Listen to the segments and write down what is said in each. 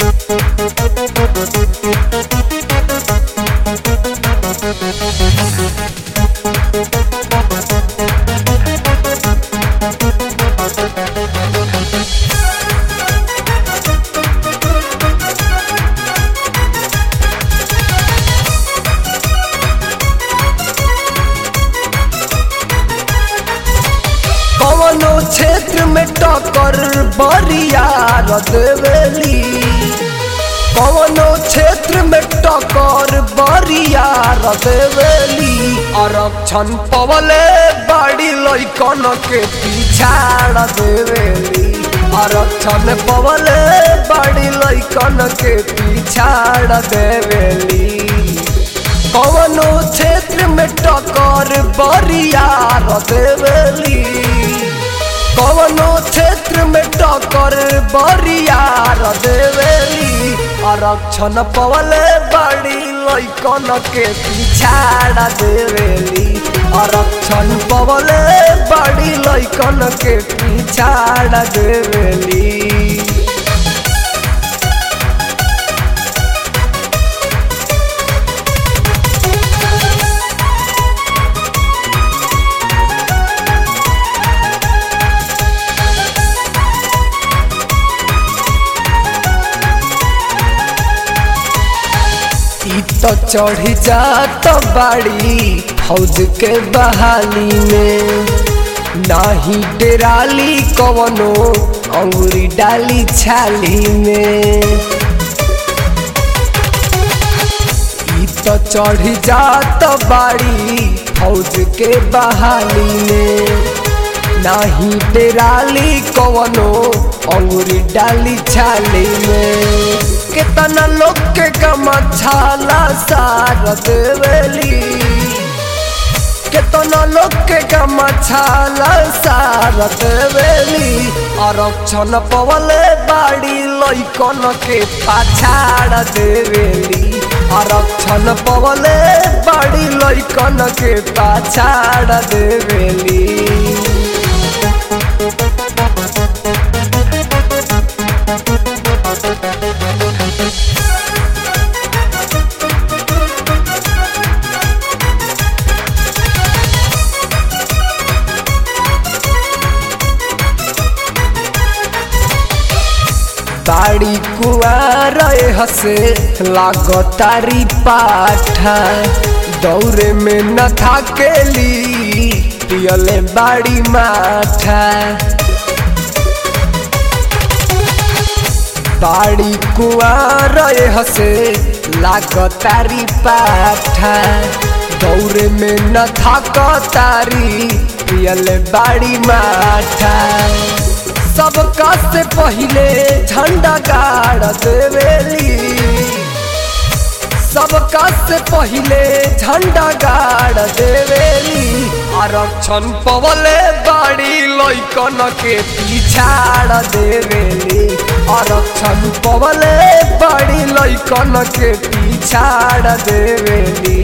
कवनो क्षेत्र में टक्कर बरियार देवेली, कवनो क्षेत्र में टक्कर बरियार देवेली। आरक्षण पवले बाड़ी लइकन के पिछाड़ देवेली, आरक्षण पवले बाड़ी लइकन के पिछाड़ देवेली। कवनो क्षेत्र में टक्कर बरियार देवेली, कवनो क्षेत्र में टक्कर बरियार देवेली। आरक्षण पवले बड़ी लइकन के पिछाड़ देवेली, आरक्षण पवले बड़ी लइकन के पिछाड़ देवेली। तो चढ़ी जात बाड़ी फौज के बहाली में, नाही डेराली कवनो अंगुरी डाली छाली में। तो चढ़ी जात बाड़ी फौज के बहाली में, नाही डेराली कवनो अंगुरी डाली छाली में। कितना लोग के गमछाला सार देवेली, कितना लोग के गमछाला सार देवेली। आरक्षण पवले बाड़ी लइकन के पाछाड़ देवेली, आरक्षण पवले बाड़ी लइकन के पाछाड़ देवेली। बाड़ी कुआर हसे लागतारी पाठा, दौरे में न थाकेली पियले बाड़ी माठा। बाड़ी कुआर हसे लागतारी पाठा, दौरे में न थाकतारी पियले बाड़ी माठा। सबका से पहिले झंडा गाड़ देवेली, सबका से पहिले झंडा गाड़ देवेली। आरक्षण पवले बाड़ी लइकन के पिछाड़ देवेली, आरक्षण पवले बाड़ी लइकन के पिछाड़ देवेली।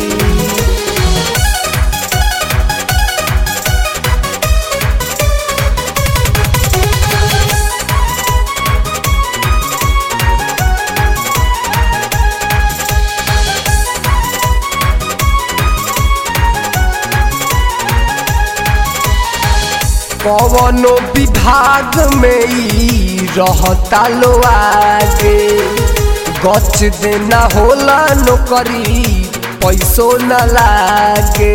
कवनो विभाग में ही रहता लो आगे, गच देना होला नौकरी पैसो न लागे।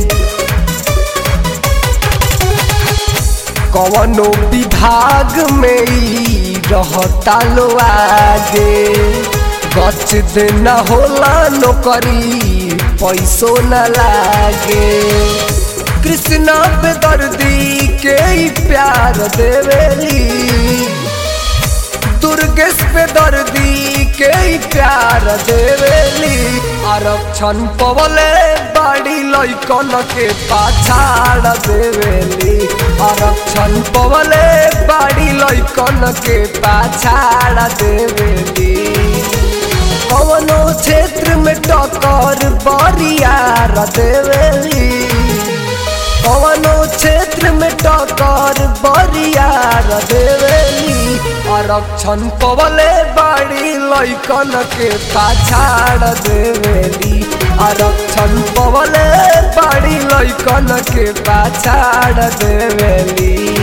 कवनो विभाग में ही रहता लो आगे, गच देना होला नौकरी पैसो न लागे। कृष्णा बेदर्दी के ही प्यार देवेली, दुर्गेश बेदर्दी के ही प्यार देवेली। आरक्षण पवले बाड़ी लइकन के पाछाड़ देवेली, आरक्षण पवले बाड़ी लइकन के पाछाड़ देवेली। कवनो क्षेत्र में टक्कर बरियार देवेली, कवनो क्षेत्र में टक्कर बरियार देवेली आरक्षण पवले बाड़ी लइकन के पाछाड़ देवेली आरक्षण पवले बाड़ी लइकन के पाछाड़ देवेली।